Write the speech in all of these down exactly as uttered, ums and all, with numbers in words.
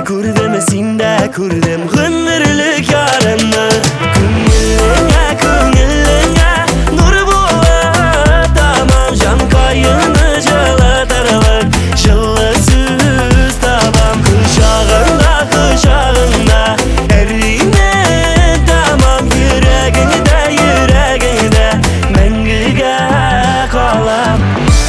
Күрдім синде күрдім ғұмырлық ярымны Күңіліңе күңіліңе нұр болып тамам жан қайыны жылытырлық жылы сөз табам құшағында құшағында әрине тамам жүрегіңде жүрегіңде мәңгіге қалам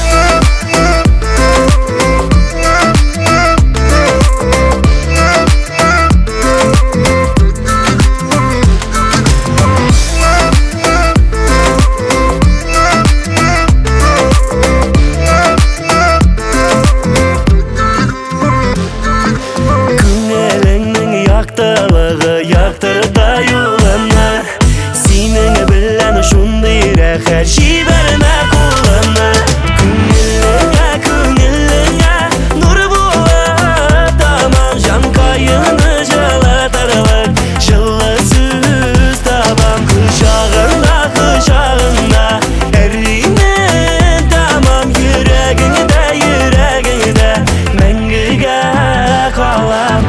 Her şey verme kullanma Күңіліңе күңіліңе нұр болып тамам жан қайыны жылытырлық жылы сөз табам құшағында құшағында әрине тамам жүрегіңде жүрегіңде мәңгіге қалам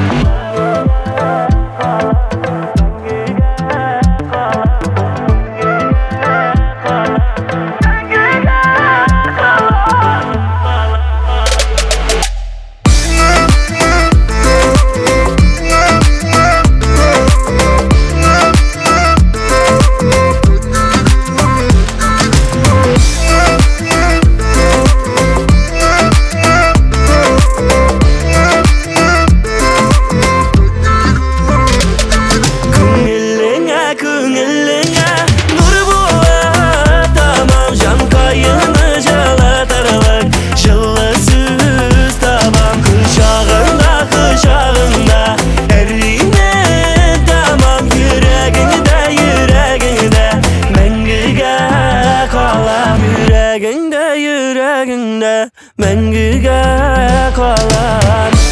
Күңіліңе нұр болып тамам жан қайыны жылытырлық жылы сөз табам құшағында құшағында әрине тамам жүрегіңде жүрегіңде мәңгіге қалам жүрегіңде жүрегіңде мәңгіге қалам